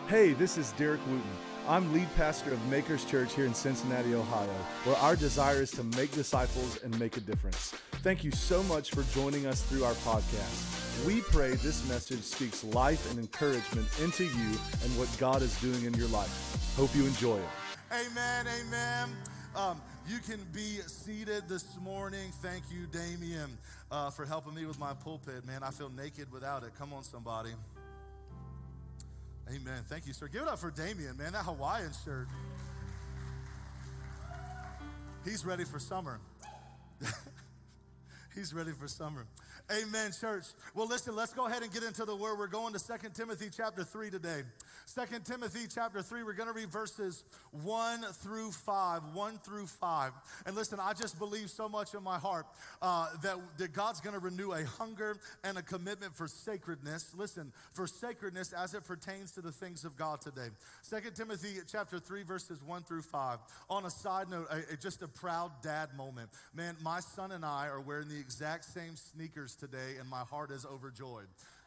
Hey, this is Derek Wooten. I'm lead pastor of Makers Church here in Cincinnati, Ohio, where our desire is to make disciples and make a difference. Thank you so much for joining us through our podcast. We pray this message speaks life and encouragement into you and what God is doing in your life. Hope you enjoy it. Amen, amen. You can be seated this morning. Thank you, Damien, for helping me with my pulpit. Man, I feel naked without it. Come on, somebody. Amen. Thank you, sir. Give it up for Damien, man. That Hawaiian shirt. He's ready for summer. He's ready for summer. Amen, church. Well, listen, let's go ahead and get into the word. We're going to 2 Timothy chapter 3 today. 2 Timothy chapter 3, we're going to read verses 1 through 5. And listen, I just believe so much in my heart that God's going to renew a hunger and a commitment for sacredness. Listen, for sacredness as it pertains to the things of God today. 2 Timothy chapter 3, verses 1 through 5. On a side note, just a proud dad moment. Man, my son and I are wearing the exact same sneakers today, and my heart is overjoyed.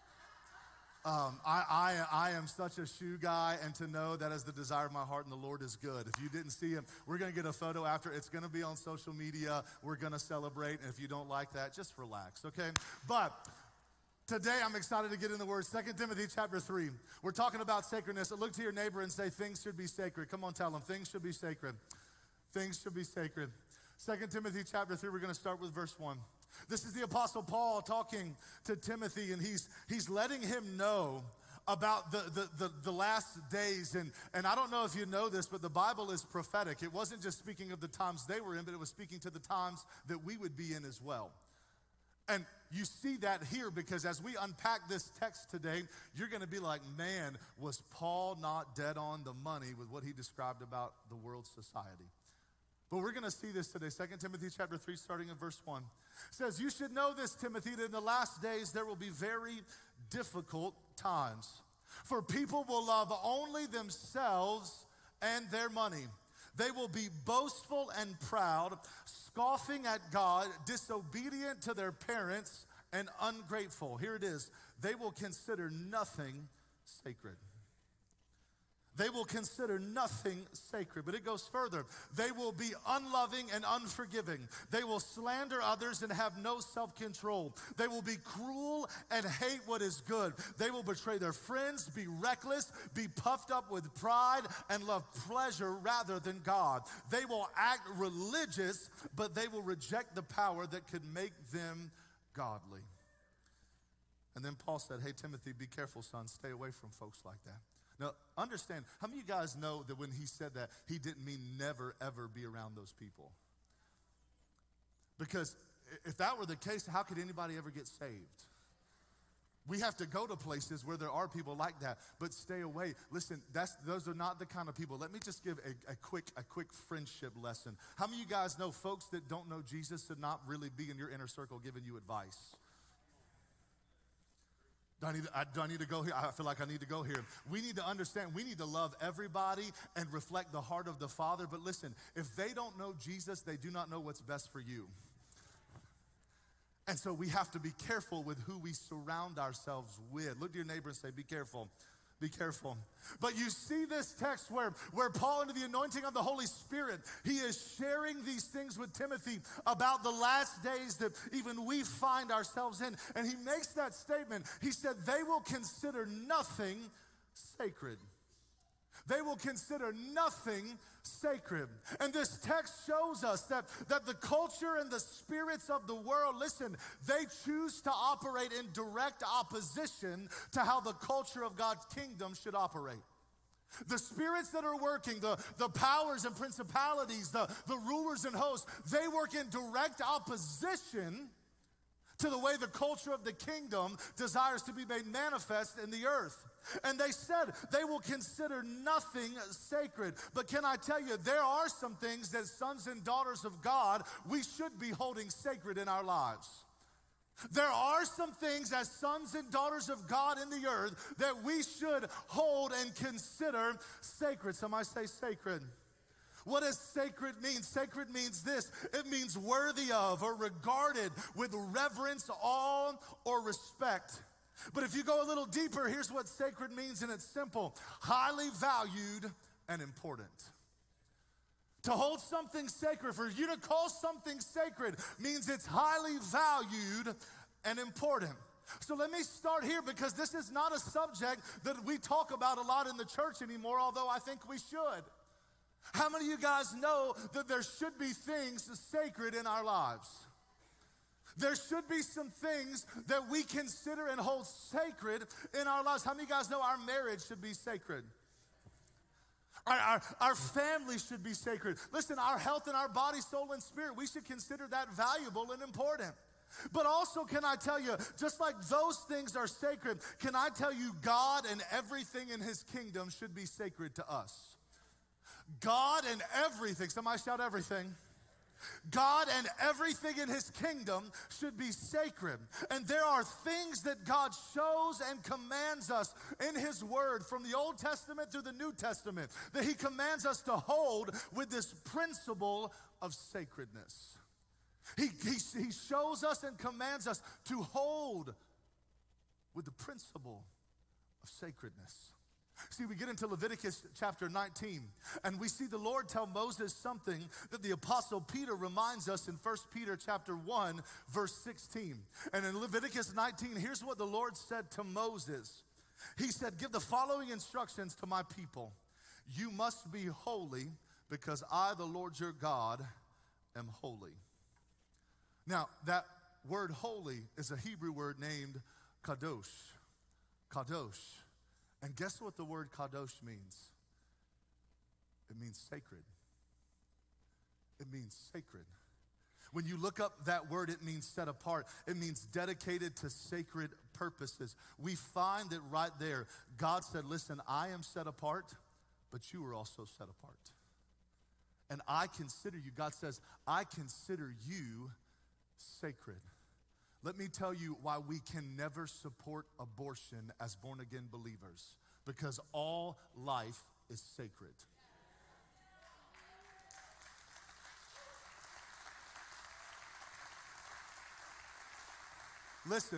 I am such a shoe guy, and to know that is the desire of my heart, and the Lord is good. If you didn't see him, we're going to get a photo after. It's going to be on social media. We're going to celebrate, and if you don't like that, just relax, okay? But today, I'm excited to get in the word. 2 Timothy chapter 3. We're talking about sacredness. Look to your neighbor and say, things should be sacred. Come on, tell them, things should be sacred. Things should be sacred. 2 Timothy chapter 3, we're going to start with verse 1. This is the Apostle Paul talking to Timothy, and he's letting him know about the last days. And I don't know if you know this, but the Bible is prophetic. It wasn't just speaking of the times they were in, but it was speaking to the times that we would be in as well. And you see that here because as we unpack this text today, you're going to be like, man, was Paul not dead on the money with what he described about the world's society? But we're going to see this today. 2 Timothy chapter 3, starting in verse 1. It says, you should know this, Timothy, that in the last days there will be very difficult times. For people will love only themselves and their money. They will be boastful and proud, scoffing at God, disobedient to their parents, and ungrateful. Here it is. They will consider nothing sacred. They will consider nothing sacred. But it goes further. They will be unloving and unforgiving. They will slander others and have no self-control. They will be cruel and hate what is good. They will betray their friends, be reckless, be puffed up with pride, and love pleasure rather than God. They will act religious, but they will reject the power that could make them godly. And then Paul said, hey, Timothy, be careful, son. Stay away from folks like that. Now, understand, how many of you guys know that when he said that, he didn't mean never, ever be around those people? Because if that were the case, how could anybody ever get saved? We have to go to places where there are people like that, but stay away. Listen, those are not the kind of people. Let me just give a quick friendship lesson. How many of you guys know folks that don't know Jesus should not really be in your inner circle giving you advice? Do I need to go here? I feel like I need to go here. We need to understand, we need to love everybody and reflect the heart of the Father. But listen, if they don't know Jesus, they do not know what's best for you. And so we have to be careful with who we surround ourselves with. Look to your neighbor and say, be careful. Be careful. But you see this text where Paul, under the anointing of the Holy Spirit, he is sharing these things with Timothy about the last days that even we find ourselves in. And he makes that statement. He said, they will consider nothing sacred. They will consider nothing sacred. And this text shows us that the culture and the spirits of the world, listen, they choose to operate in direct opposition to how the culture of God's kingdom should operate. The spirits that are working, the powers and principalities, the rulers and hosts, they work in direct opposition to the way the culture of the kingdom desires to be made manifest in the earth. And they said they will consider nothing sacred. But can I tell you, there are some things that sons and daughters of God, we should be holding sacred in our lives. There are some things as sons and daughters of God in the earth that we should hold and consider sacred. Somebody say sacred. What does sacred mean? Sacred means this. It means worthy of or regarded with reverence, awe, or respect. But if you go a little deeper, here's what sacred means, and it's simple: highly valued and important. To hold something sacred, for you to call something sacred, means it's highly valued and important. So let me start here, because this is not a subject that we talk about a lot in the church anymore, although I think we should. How many of you guys know that there should be things sacred in our lives? There should be some things that we consider and hold sacred in our lives. How many of you guys know our marriage should be sacred? Our family should be sacred. Listen, our health and our body, soul, and spirit, we should consider that valuable and important. But also, can I tell you, just like those things are sacred, can I tell you, God and everything in his kingdom should be sacred to us. God and everything, somebody shout everything. God and everything in his kingdom should be sacred. And there are things that God shows and commands us in his word, from the Old Testament through the New Testament, that he commands us to hold with this principle of sacredness. He shows us and commands us to hold with the principle of sacredness. See, we get into Leviticus chapter 19, and we see the Lord tell Moses something that the Apostle Peter reminds us in 1 Peter chapter 1, verse 16. And in Leviticus 19, here's what the Lord said to Moses. He said, give the following instructions to my people. You must be holy, because I, the Lord your God, am holy. Now, that word holy is a Hebrew word named kadosh. Kadosh. And guess what the word kadosh means? It means sacred. It means sacred. When you look up that word, it means set apart. It means dedicated to sacred purposes. We find that right there, God said, listen, I am set apart, but you are also set apart. And I consider you, God says, I consider you sacred. Let me tell you why we can never support abortion as born-again believers. Because all life is sacred. Listen,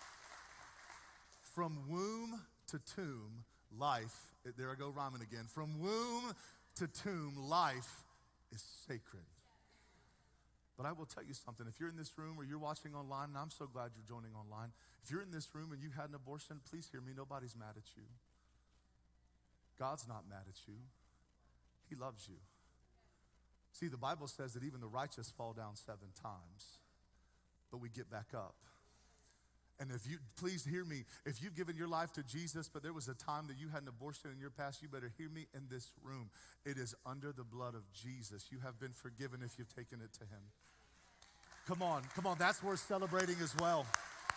from womb to tomb, life, there I go rhyming again. From womb to tomb, life is sacred. But I will tell you something. If you're in this room or you're watching online, and I'm so glad you're joining online. If you're in this room and you had an abortion, please hear me. Nobody's mad at you. God's not mad at you. He loves you. See, the Bible says that even the righteous fall down 7 times, but we get back up. And if you, please hear me, if you've given your life to Jesus, but there was a time that you had an abortion in your past, you better hear me in this room. It is under the blood of Jesus. You have been forgiven if you've taken it to him. Come on, that's worth celebrating as well.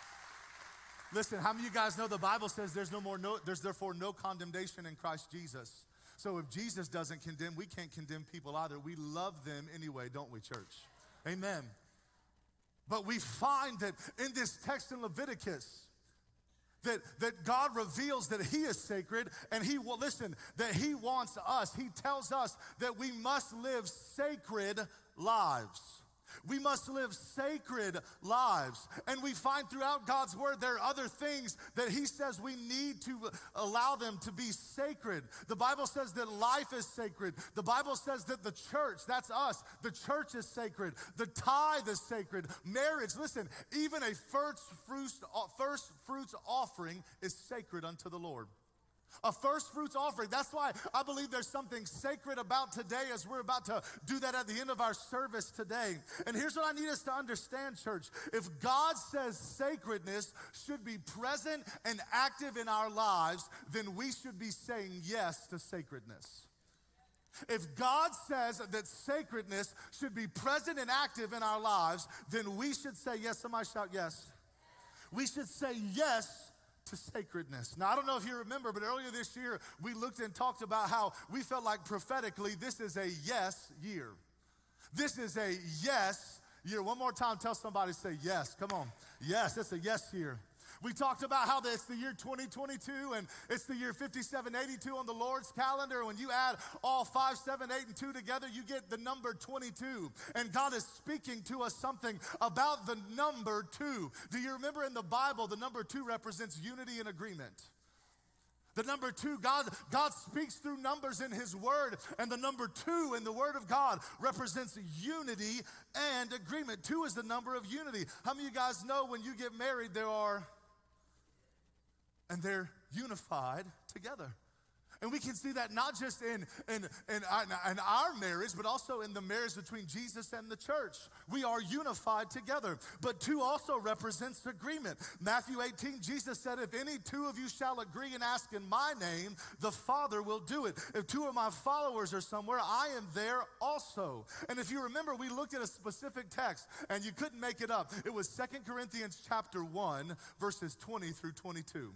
Listen, how many of you guys know the Bible says there's therefore no condemnation in Christ Jesus? So if Jesus doesn't condemn, we can't condemn people either. We love them anyway, don't we, church? Amen. But we find that in this text in Leviticus, that God reveals that he is sacred, and he will, listen, that he wants us. He tells us that we must live sacred lives. We must live sacred lives. And we find throughout God's word there are other things that he says we need to allow them to be sacred. The Bible says that life is sacred. The Bible says that the church, that's us, the church is sacred. The tithe is sacred. Marriage, listen, even a first fruits offering is sacred unto the Lord. A first fruits offering. That's why I believe there's something sacred about today, as we're about to do that at the end of our service today. And here's what I need us to understand, church. If God says sacredness should be present and active in our lives, then we should be saying yes to sacredness. If God says that sacredness should be present and active in our lives, then we should say yes. Somebody shout yes. We should say yes to sacredness. Now, I don't know if you remember, but earlier this year, we looked and talked about how we felt like prophetically this is a yes year. This is a yes year. One more time, tell somebody, say yes. Come on. Yes, it's a yes year. We talked about how it's the year 2022 and it's the year 5782 on the Lord's calendar. When you add all 5, 7, 8, and 2 together, you get the number 22. And God is speaking to us something about the number 2. Do you remember in the Bible, the number 2 represents unity and agreement? The number 2, God speaks through numbers in His Word, and the number 2 in the Word of God represents unity and agreement. 2 is the number of unity. How many of you guys know when you get married, they're unified together? And we can see that not just in our marriage, but also in the marriage between Jesus and the church. We are unified together. But 2 also represents agreement. Matthew 18, Jesus said, if any 2 of you shall agree and ask in my name, the Father will do it. If 2 of my followers are somewhere, I am there also. And if you remember, we looked at a specific text, and you couldn't make it up. It was 2 Corinthians chapter 1, verses 20 through 22.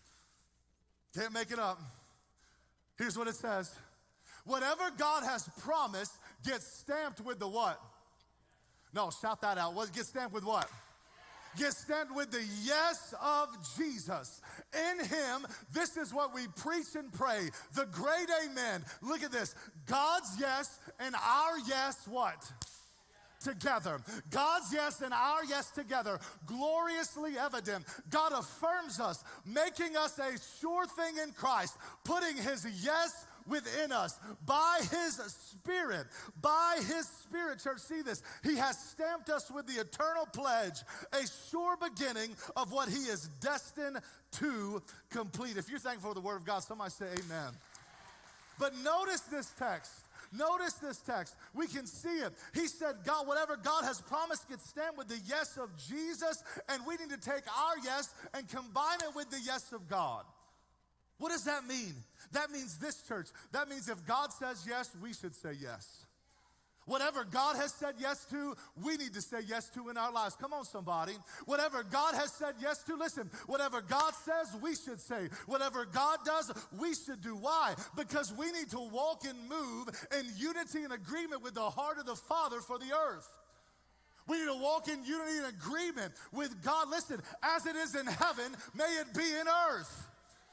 Can't make it up. Here's what it says. Whatever God has promised gets stamped with the what? No, shout that out. What gets stamped with what? Gets stamped with the yes of Jesus. In Him, this is what we preach and pray. The great amen. Look at this. God's yes and our yes what? Together. God's yes and our yes together, gloriously evident. God affirms us, making us a sure thing in Christ, putting His yes within us by His Spirit. By His Spirit, church, see this. He has stamped us with the eternal pledge, a sure beginning of what He is destined to complete. If you're thankful for the Word of God, somebody say amen. But notice this text. Notice this text. We can see it. He said, God, whatever God has promised gets stamped with the yes of Jesus, and we need to take our yes and combine it with the yes of God. What does that mean? That means this, church. That means if God says yes, we should say yes. Whatever God has said yes to, we need to say yes to in our lives. Come on, somebody. Whatever God has said yes to, listen, whatever God says, we should say. Whatever God does, we should do. Why? Because we need to walk and move in unity and agreement with the heart of the Father for the earth. We need to walk in unity and agreement with God. Listen, as it is in heaven, may it be in earth.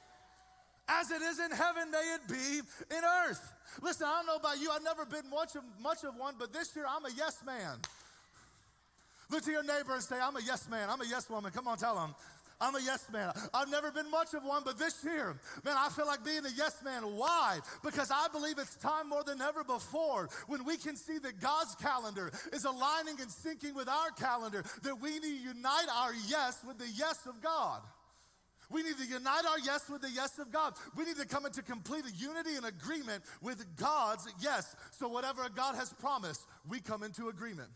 As it is in heaven, may it be in earth. Listen, I don't know about you. I've never been much of one, but this year I'm a yes man. Look to your neighbor and say, I'm a yes man. I'm a yes woman. Come on, tell them. I'm a yes man. I've never been much of one, but this year, man, I feel like being a yes man. Why? Because I believe it's time more than ever before when we can see that God's calendar is aligning and syncing with our calendar, that we need to unite our yes with the yes of God. We need to unite our yes with the yes of God. We need to come into complete unity and agreement with God's yes. So whatever God has promised, we come into agreement.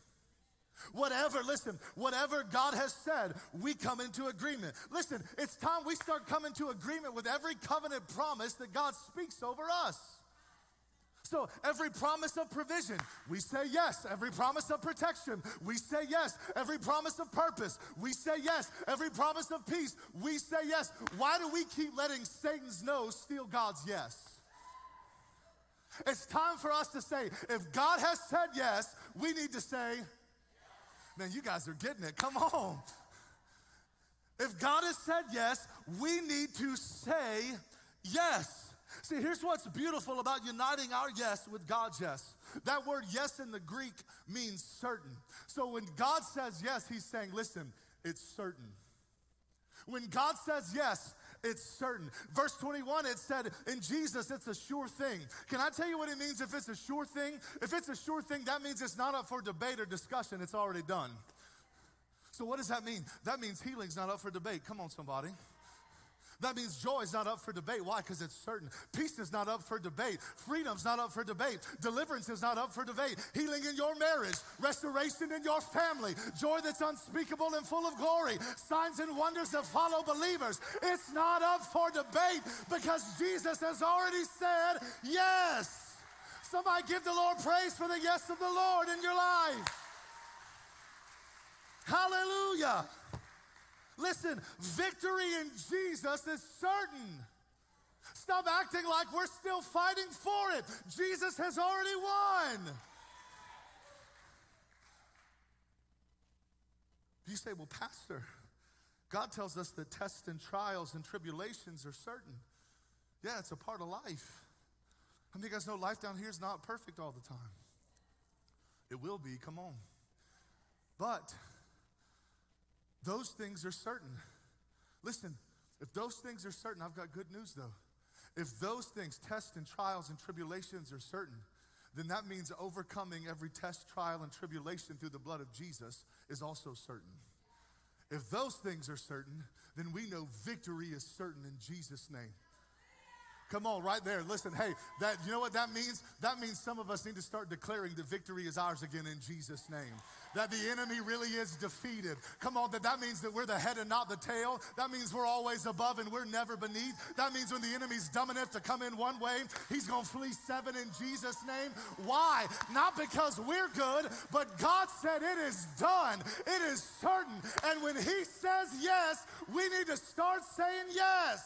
Whatever God has said, we come into agreement. Listen, it's time we start coming to agreement with every covenant promise that God speaks over us. So every promise of provision, we say yes. Every promise of protection, we say yes. Every promise of purpose, we say yes. Every promise of peace, we say yes. Why do we keep letting Satan's no steal God's yes? It's time for us to say, if God has said yes, we need to say, man, you guys are getting it. Come on. If God has said yes, we need to say yes. See, here's what's beautiful about uniting our yes with God's yes. That word yes in the Greek means certain. So when God says yes, He's saying, listen, it's certain. When God says yes, it's certain. Verse 21, it said, in Jesus, it's a sure thing. Can I tell you what it means if it's a sure thing? If it's a sure thing, that means it's not up for debate or discussion. It's already done. So what does that mean? That means healing's not up for debate. Come on, somebody. That means joy is not up for debate. Why? Because it's certain. Peace is not up for debate. Freedom's not up for debate. Deliverance is not up for debate. Healing in your marriage. Restoration in your family. Joy that's unspeakable and full of glory. Signs and wonders that follow believers. It's not up for debate because Jesus has already said yes. Somebody give the Lord praise for the yes of the Lord in your life. Hallelujah. Listen, victory in Jesus is certain. Stop acting like we're still fighting for it. Jesus has already won. You say, well, Pastor, God tells us that tests and trials and tribulations are certain. Yeah, it's a part of life. How many of you guys know life down here is not perfect all the time? It will be, come on. But those things are certain. Listen, if those things are certain, I've got good news though. If those things, tests and trials and tribulations are certain, then that means overcoming every test, trial, and tribulation through the blood of Jesus is also certain. If those things are certain, then we know victory is certain in Jesus' name. Come on, right there. Listen, hey, you know what that means? That means some of us need to start declaring that victory is ours again in Jesus' name. That the enemy really is defeated. Come on, that means that we're the head and not the tail. That means we're always above and we're never beneath. That means when the enemy's dumb enough to come in one way, he's going to flee seven in Jesus' name. Why? Not because we're good, but God said it is done. It is certain. And when he says yes, we need to start saying yes.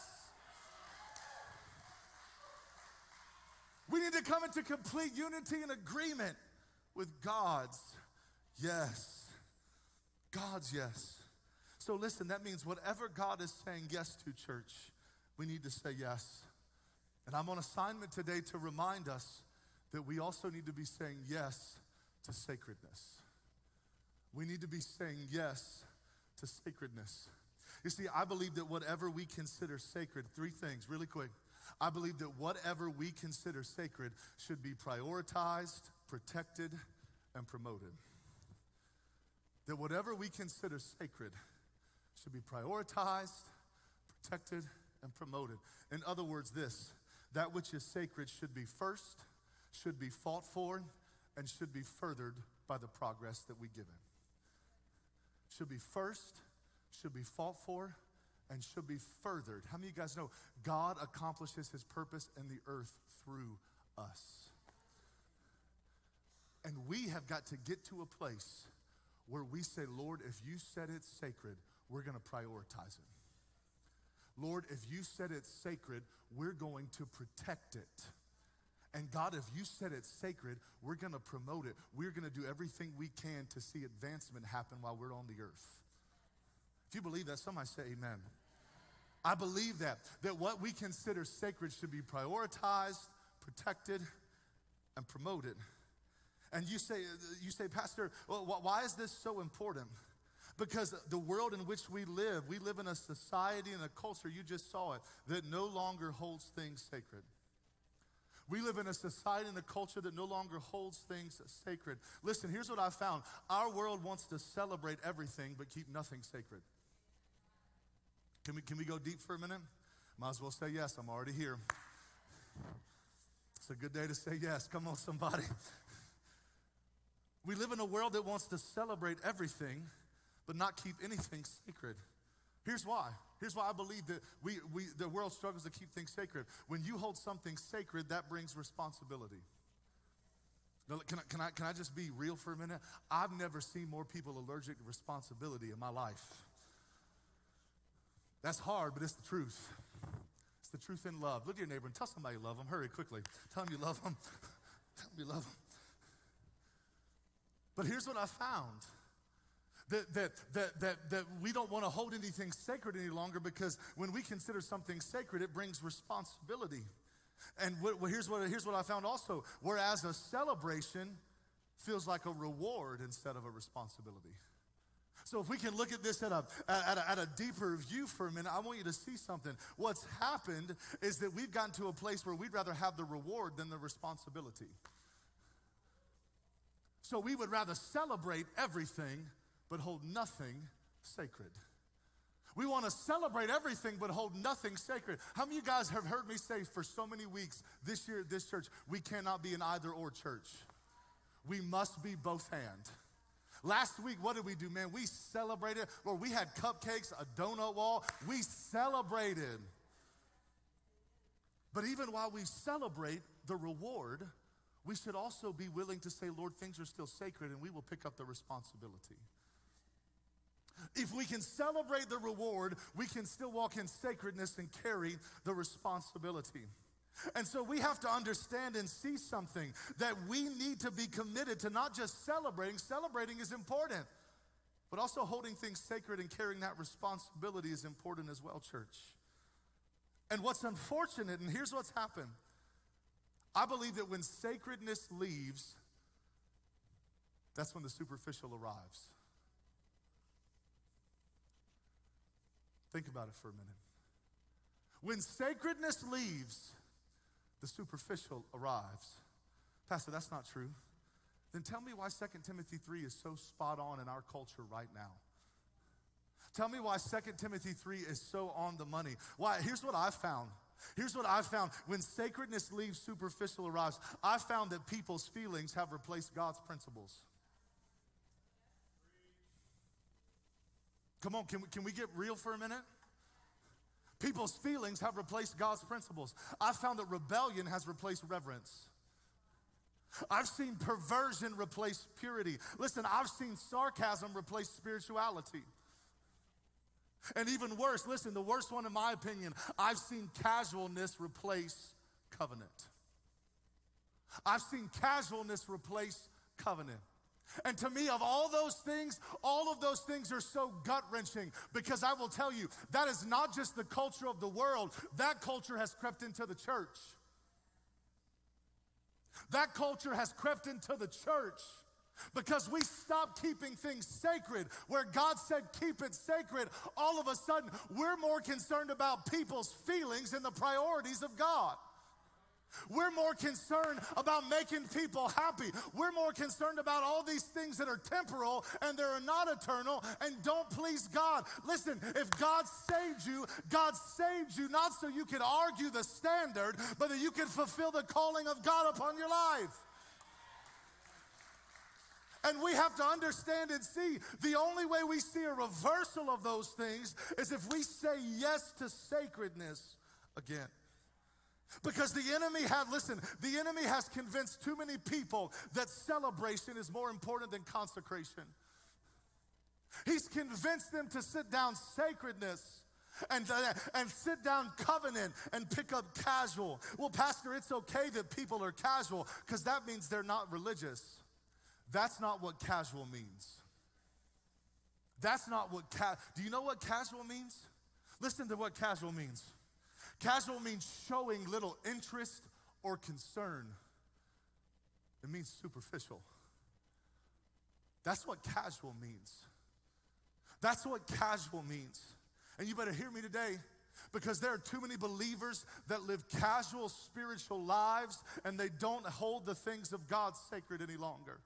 We need to come into complete unity and agreement with God's yes. God's yes. So listen, that means whatever God is saying yes to, church, we need to say yes. And I'm on assignment today to remind us that we also need to be saying yes to sacredness. We need to be saying yes to sacredness. You see, I believe that whatever we consider sacred, three things, really quick. I believe that whatever we consider sacred should be prioritized, protected, and promoted. That whatever we consider sacred should be prioritized, protected, and promoted. In other words, that which is sacred should be first, should be fought for, and should be furthered by the progress that we give it. Should be first, should be fought for, and should be furthered. How many of you guys know God accomplishes his purpose in the earth through us? And we have got to get to a place where we say, Lord, if you said it's sacred, we're going to prioritize it. Lord, if you said it's sacred, we're going to protect it. And God, if you said it's sacred, we're going to promote it. We're going to do everything we can to see advancement happen while we're on the earth. If you believe that, somebody say amen. I believe that what we consider sacred should be prioritized, protected, and promoted. And you say, Pastor, well, why is this so important? Because the world in which we live in a society and a culture, you just saw it, that no longer holds things sacred. We live in a society and a culture that no longer holds things sacred. Listen, here's what I found. Our world wants to celebrate everything but keep nothing sacred. Can we go deep for a minute? Might as well say yes, I'm already here. It's a good day to say yes. Come on, somebody. We live in a world that wants to celebrate everything but not keep anything sacred. Here's why. Here's why I believe that the world struggles to keep things sacred. When you hold something sacred, that brings responsibility. Now, can I just be real for a minute? I've never seen more people allergic to responsibility in my life. That's hard, but it's the truth. It's the truth in love. Look at your neighbor and tell somebody you love them. Hurry quickly. Tell them you love them. Tell them you love them. But here's what I found. That we don't want to hold anything sacred any longer, because when we consider something sacred, it brings responsibility. And here's what I found also. Whereas a celebration feels like a reward instead of a responsibility. So if we can look at this at a deeper view for a minute, I want you to see something. What's happened is that we've gotten to a place where we'd rather have the reward than the responsibility. So we would rather celebrate everything but hold nothing sacred. We want to celebrate everything but hold nothing sacred. How many of you guys have heard me say for so many weeks this year at this church, we cannot be an either or church. We must be both and. Last week, what did we do, man? We celebrated. Lord, we had cupcakes, a donut wall. We celebrated. But even while we celebrate the reward, we should also be willing to say, Lord, things are still sacred, and we will pick up the responsibility. If we can celebrate the reward, we can still walk in sacredness and carry the responsibility. And so we have to understand and see something, that we need to be committed to not just celebrating. Celebrating is important. But also holding things sacred and carrying that responsibility is important as well, church. And what's unfortunate, and here's what's happened. I believe that when sacredness leaves, that's when the superficial arrives. Think about it for a minute. When sacredness leaves, the superficial arrives. Pastor, that's not true. Then tell me why 2 Timothy 3 is so spot on in our culture right now. Tell me why 2 Timothy 3 is so on the money. Why? Here's what I found. Here's what I found. When sacredness leaves, superficial arrives. I found that people's feelings have replaced God's principles. Come on, can we get real for a minute? People's feelings have replaced God's principles. I found that rebellion has replaced reverence. I've seen perversion replace purity. Listen, I've seen sarcasm replace spirituality. And even worse, listen, the worst one in my opinion, I've seen casualness replace covenant. I've seen casualness replace covenant. And to me, of all those things, all of those things are so gut-wrenching, because I will tell you, that is not just the culture of the world. That culture has crept into the church. That culture has crept into the church because we stopped keeping things sacred. Where God said keep it sacred, all of a sudden we're more concerned about people's feelings than the priorities of God. We're more concerned about making people happy. We're more concerned about all these things that are temporal and they're not eternal and don't please God. Listen, if God saved you not so you could argue the standard, but that you could fulfill the calling of God upon your life. And we have to understand and see the only way we see a reversal of those things is if we say yes to sacredness again. Because the enemy has convinced too many people that celebration is more important than consecration. He's convinced them to sit down sacredness and sit down covenant and pick up casual. Well, Pastor, it's okay that people are casual because that means they're not religious. That's not what casual means. That's not what do you know what casual means? Listen to what casual means. Casual means showing little interest or concern. It means superficial. That's what casual means. That's what casual means. And you better hear me today, because there are too many believers that live casual spiritual lives and they don't hold the things of God sacred any longer.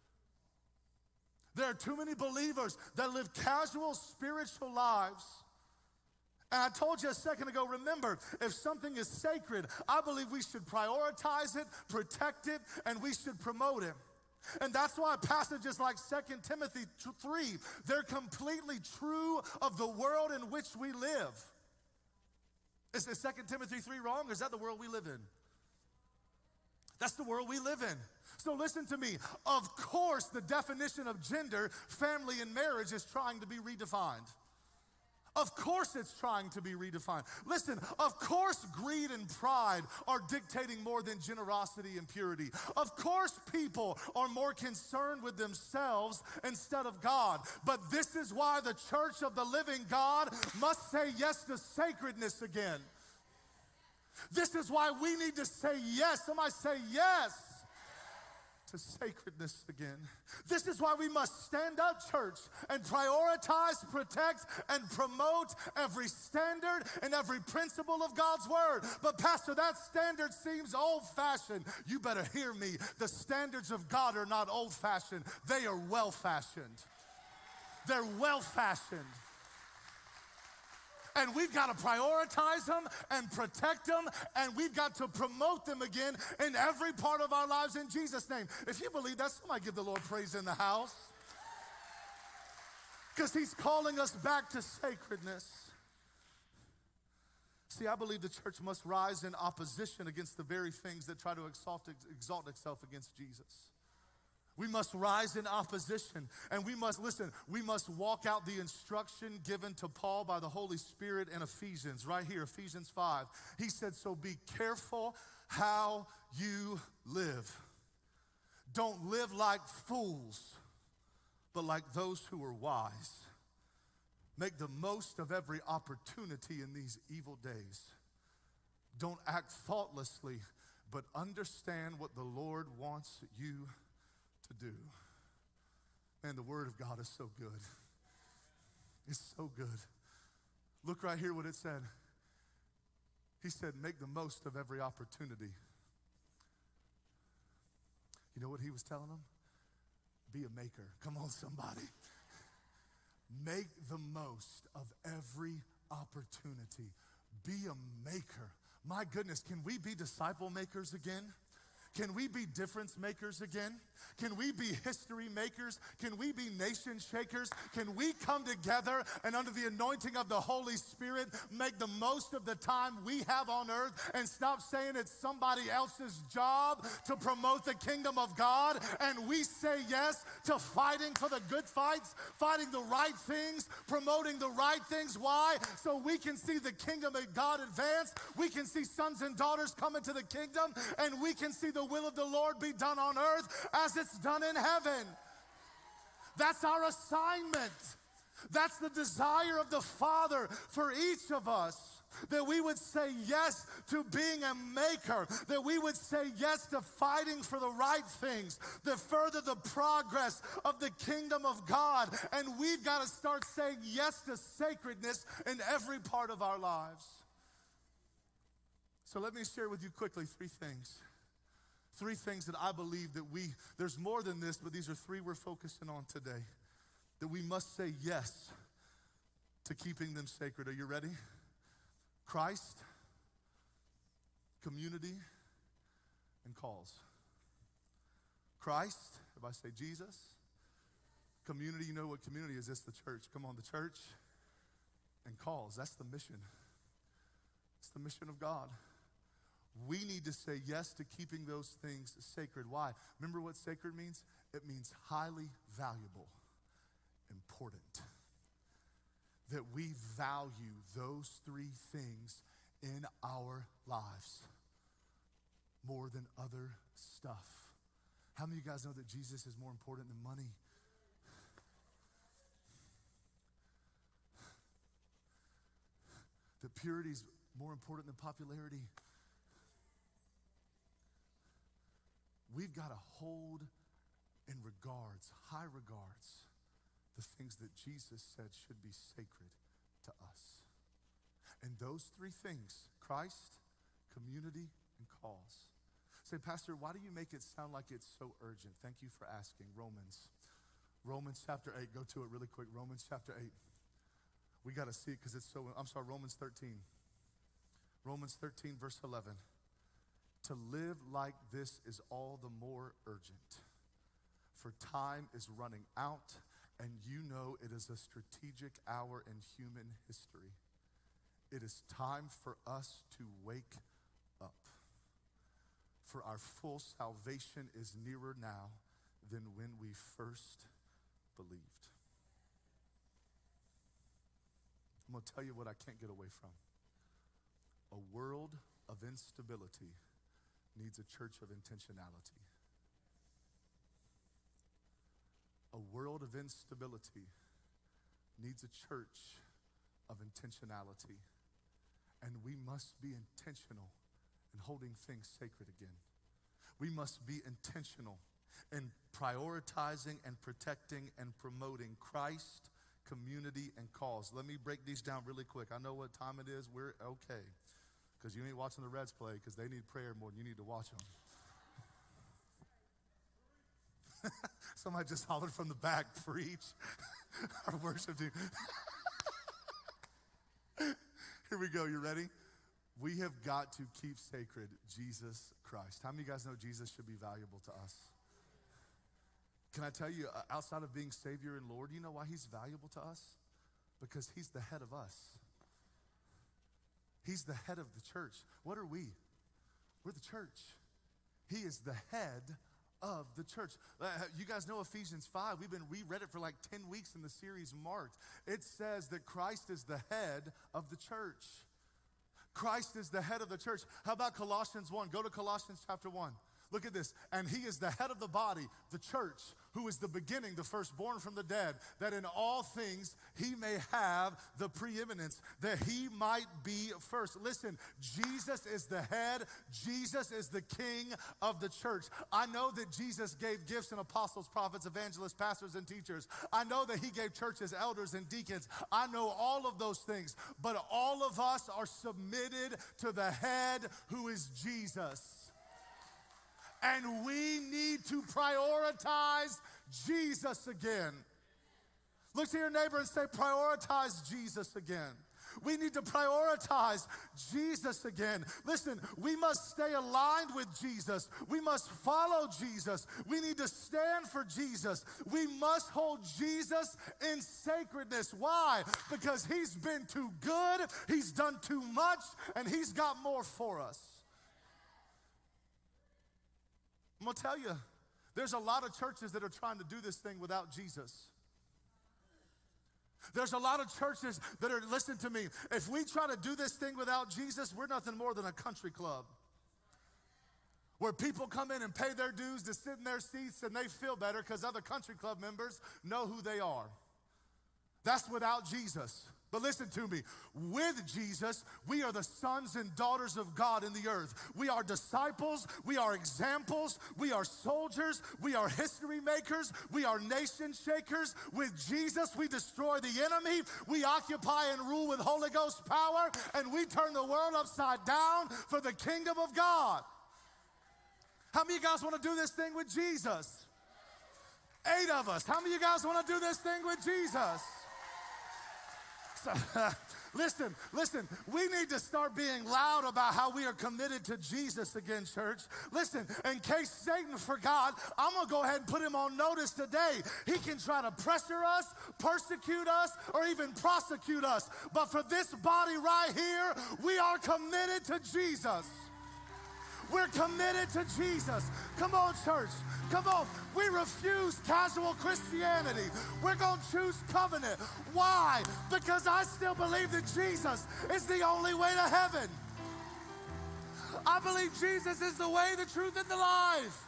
There are too many believers that live casual spiritual lives. And I told you a second ago, remember, if something is sacred, I believe we should prioritize it, protect it, and we should promote it. And that's why passages like 2 Timothy 3, they're completely true of the world in which we live. Is 2 Timothy 3 wrong, or is that the world we live in? That's the world we live in. So listen to me. Of course, the definition of gender, family, and marriage is trying to be redefined. Of course it's trying to be redefined. Listen, of course greed and pride are dictating more than generosity and purity. Of course people are more concerned with themselves instead of God. But this is why the church of the living God must say yes to sacredness again. This is why we need to say yes. Somebody say yes to sacredness again. This is why we must stand up, church, and prioritize, protect, and promote every standard and every principle of God's word. But Pastor, that standard seems old-fashioned. You better hear me. The standards of God are not old-fashioned. They are well-fashioned. They're well-fashioned. And we've got to prioritize them and protect them, and we've got to promote them again in every part of our lives in Jesus' name. If you believe that, somebody give the Lord praise in the house. Because he's calling us back to sacredness. See, I believe the church must rise in opposition against the very things that try to exalt itself against Jesus. We must rise in opposition, and we must walk out the instruction given to Paul by the Holy Spirit in Ephesians, right here, Ephesians 5. He said, so be careful how you live. Don't live like fools, but like those who are wise. Make the most of every opportunity in these evil days. Don't act thoughtlessly, but understand what the Lord wants you to do. Man, the Word of God is so good. It's so good. Look right here what it said. He said, make the most of every opportunity. You know what he was telling them? Be a maker. Come on, somebody. Make the most of every opportunity. Be a maker. My goodness, can we be disciple makers again? Can we be difference makers again? Can we be history makers? Can we be nation shakers? Can we come together and under the anointing of the Holy Spirit make the most of the time we have on earth and stop saying it's somebody else's job to promote the kingdom of God, and we say yes to fighting for the good fights, fighting the right things, promoting the right things. Why? So we can see the kingdom of God advance. We can see sons and daughters come into the kingdom, and we can see the will of the Lord be done on earth as it's done in heaven. That's our assignment. That's the desire of the Father for each of us, that we would say yes to being a maker, that we would say yes to fighting for the right things, that further the progress of the kingdom of God. And we've got to start saying yes to sacredness in every part of our lives. So let me share with you quickly three things. Three things that I believe that there's more than this, but these are three we're focusing on today, that we must say yes to keeping them sacred. Are you ready? Christ, community, and calls. Christ, if I say Jesus, community, you know what community is? It's the church. Come on, the church, and calls. That's the mission. It's the mission of God. We need to say yes to keeping those things sacred. Why? Remember what sacred means? It means highly valuable, important. That we value those three things in our lives more than other stuff. How many of you guys know that Jesus is more important than money? That purity is more important than popularity. We've got to hold in regards, high regards, the things that Jesus said should be sacred to us. And those three things, Christ, community, and calls. Say, Pastor, why do you make it sound like it's so urgent? Thank you for asking. Romans chapter 8. Go to it really quick. Romans chapter 8. We got to see it because it's so, Romans 13. Romans 13, verse 11. To live like this is all the more urgent, for time is running out, and you know it is a strategic hour in human history. It is time for us to wake up, for our full salvation is nearer now than when we first believed. I'm going to tell you what I can't get away from. A world of instability needs a church of intentionality. A world of instability needs a church of intentionality. And we must be intentional in holding things sacred again. We must be intentional in prioritizing and protecting and promoting Christ, community, and cause. Let me break these down really quick. I know what time it is. We're okay. Because you ain't watching the Reds play because they need prayer more than you need to watch them. Somebody just hollered from the back, preach. Our worship team. Here we go, you ready? We have got to keep sacred Jesus Christ. How many of you guys know Jesus should be valuable to us? Can I tell you, outside of being Savior and Lord, you know why he's valuable to us? Because he's the head of us. He's the head of the church. What are we? We're the church. He is the head of the church. You guys know Ephesians 5. We read it for like 10 weeks in the series Marked. It says that Christ is the head of the church. Christ is the head of the church. How about Colossians 1? Go to Colossians chapter 1. Look at this. And he is the head of the body, the church, who is the beginning, the firstborn from the dead, that in all things he may have the preeminence, that he might be first. Listen, Jesus is the head. Jesus is the king of the church. I know that Jesus gave gifts and apostles, prophets, evangelists, pastors, and teachers. I know that he gave churches, elders, and deacons. I know all of those things. But all of us are submitted to the head, who is Jesus. And we need to prioritize Jesus again. Look to your neighbor and say, prioritize Jesus again. We need to prioritize Jesus again. Listen, we must stay aligned with Jesus. We must follow Jesus. We need to stand for Jesus. We must hold Jesus in sacredness. Why? Because he's been too good, he's done too much, and he's got more for us. I'm going to tell you, there's a lot of churches that are trying to do this thing without Jesus. There's a lot of churches that are, listen to me, if we try to do this thing without Jesus, we're nothing more than a country club where people come in and pay their dues to sit in their seats and they feel better because other country club members know who they are. That's without Jesus. But listen to me, with Jesus, we are the sons and daughters of God in the earth. We are disciples, we are examples, we are soldiers, we are history makers, we are nation shakers. With Jesus, we destroy the enemy, we occupy and rule with Holy Ghost power, and we turn the world upside down for the kingdom of God. How many of you guys want to do this thing with Jesus? 8 of us. How many of you guys want to do this thing with Jesus? Listen, we need to start being loud about how we are committed to Jesus again, church. Listen, in case Satan forgot, I'm going to go ahead and put him on notice today. He can try to pressure us, persecute us, or even prosecute us. But for this body right here, we are committed to Jesus. We're committed to Jesus. Come on, church. Come on. We refuse casual Christianity. We're going to choose covenant. Why? Because I still believe that Jesus is the only way to heaven. I believe Jesus is the way, the truth, and the life.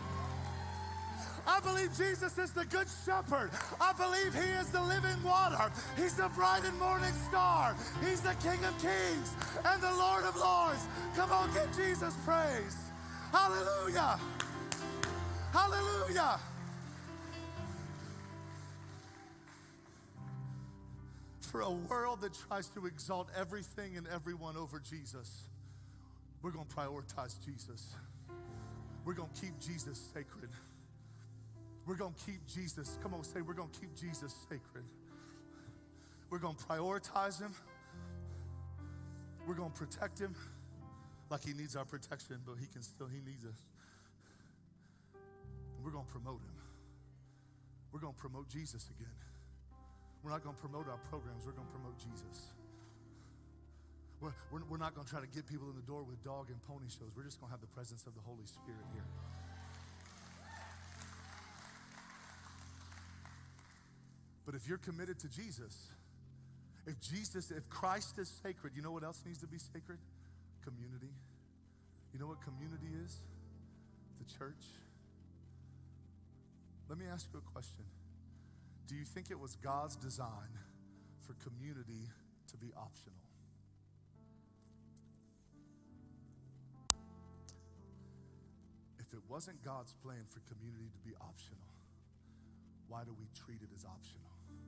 I believe Jesus is the good shepherd. I believe he is the living water. He's the bright and morning star. He's the King of kings and the Lord of lords. Come on, give Jesus praise. Hallelujah. Hallelujah. For a world that tries to exalt everything and everyone over Jesus, we're going to prioritize Jesus. We're going to keep Jesus sacred. We're going to keep Jesus. Come on, say, we're going to keep Jesus sacred. We're going to prioritize him. We're going to protect him like he needs our protection, but he needs us. We're going to promote him. We're going to promote Jesus again. We're not going to promote our programs. We're going to promote Jesus. We're not going to try to get people in the door with dog and pony shows. We're just going to have the presence of the Holy Spirit here. But if you're committed to Jesus, if Christ is sacred, you know what else needs to be sacred? Community. You know what community is? The church. Let me ask you a question. Do you think it was God's design for community to be optional? If it wasn't God's plan for community to be optional, why do we treat it as optional?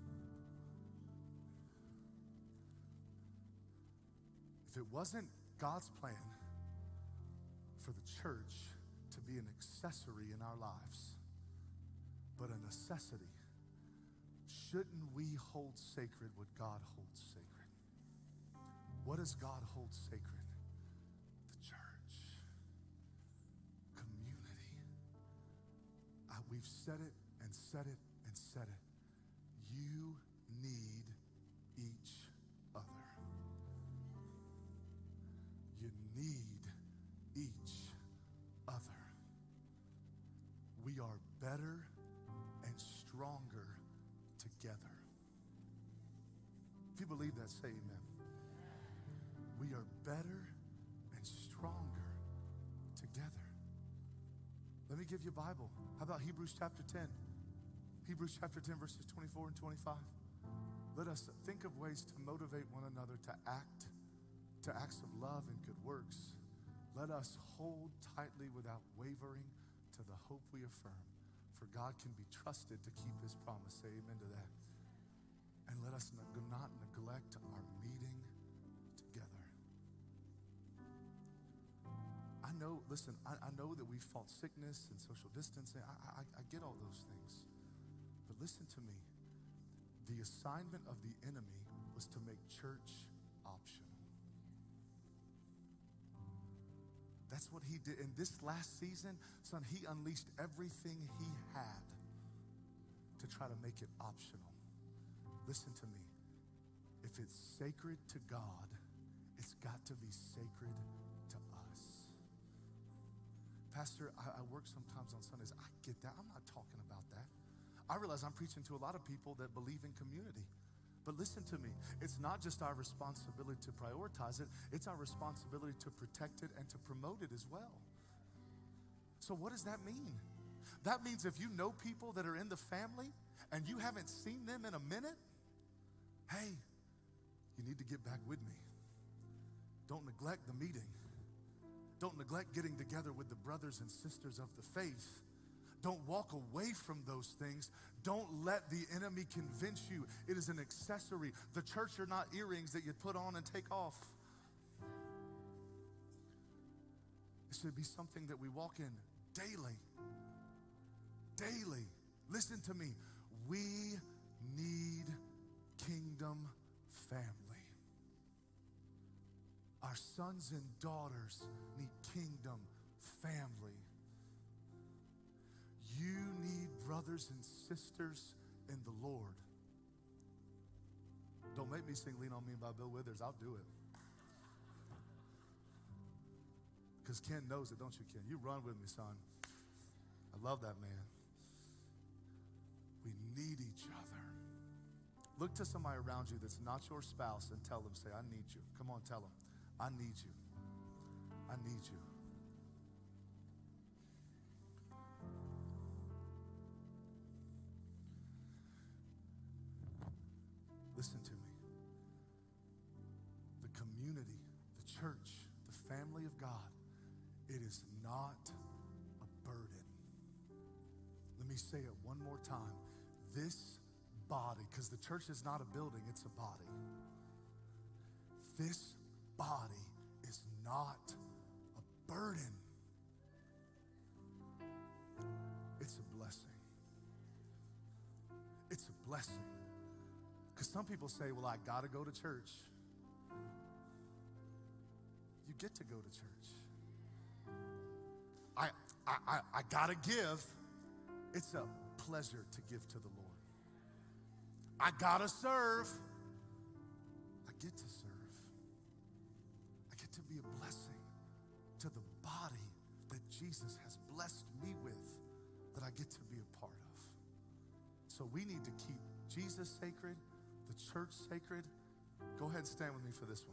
If it wasn't God's plan for the church to be an accessory in our lives, but a necessity, shouldn't we hold sacred what God holds sacred? What does God hold sacred? The church. Community. We've said it and said it and said it. You need each other. You need each other. We are better and stronger together. If you believe that, say amen. We are better and stronger together. give you a Bible. How about Hebrews chapter 10? Hebrews chapter 10, verses 24 and 25. Let us think of ways to motivate one another to acts of love and good works. Let us hold tightly without wavering to the hope we affirm. For God can be trusted to keep his promise. Say amen to that. And let us not neglect our meeting together. I know, listen, I know that we fought sickness and social distancing. I get all those things. But listen to me. The assignment of the enemy was to make church optional. That's what he did. In this last season, son, he unleashed everything he had to try to make it optional. Listen to me. If it's sacred to God, it's got to be sacred to us. Pastor, I work sometimes on Sundays. I get that. I'm not talking about that. I realize I'm preaching to a lot of people that believe in community. But listen to me, it's not just our responsibility to prioritize it, it's our responsibility to protect it and to promote it as well. So what does that mean? That means if you know people that are in the family and you haven't seen them in a minute, hey, you need to get back with me. Don't neglect the meeting. Don't neglect getting together with the brothers and sisters of the faith. Don't walk away from those things. Don't let the enemy convince you it is an accessory. The church are not earrings that you put on and take off. It should be something that we walk in daily. Daily. Listen to me. We need kingdom family. Our sons and daughters need kingdom family. You need brothers and sisters in the Lord. Don't make me sing Lean on Me by Bill Withers. I'll do it. Because Ken knows it, don't you, Ken? You run with me, son. I love that man. We need each other. Look to somebody around you that's not your spouse and tell them, say, I need you. Come on, tell them, I need you. I need you. Listen to me. The community, the church, the family of God, it is not a burden. Let me say it one more time. This body, because the church is not a building, it's a body. This body is not a burden. It's a blessing. It's a blessing. Because some people say, well, I got to go to church. You get to go to church. I got to give. It's a pleasure to give to the Lord. I got to serve. I get to serve. I get to be a blessing to the body that Jesus has blessed me with, that I get to be a part of. So we need to keep Jesus sacred, the church sacred. Go ahead and stand with me for this one.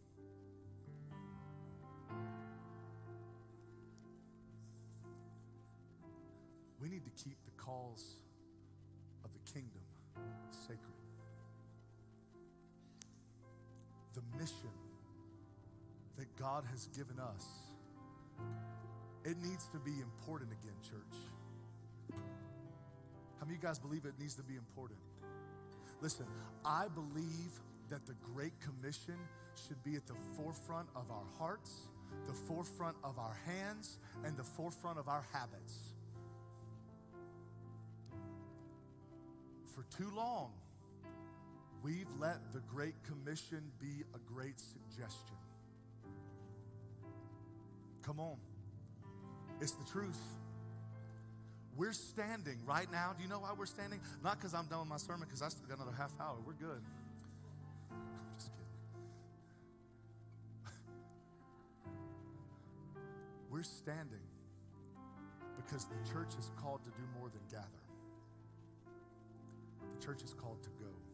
We need to keep the calls of the kingdom sacred. The mission that God has given us, it needs to be important again, church. How many of you guys believe it needs to be important? Listen, I believe that the Great Commission should be at the forefront of our hearts, the forefront of our hands, and the forefront of our habits. For too long, we've let the Great Commission be a great suggestion. Come on. It's the truth. We're standing right now. Do you know why we're standing? Not because I'm done with my sermon, because I still got another half hour. We're good. I'm just kidding. We're standing because the church is called to do more than gather. The church is called to go.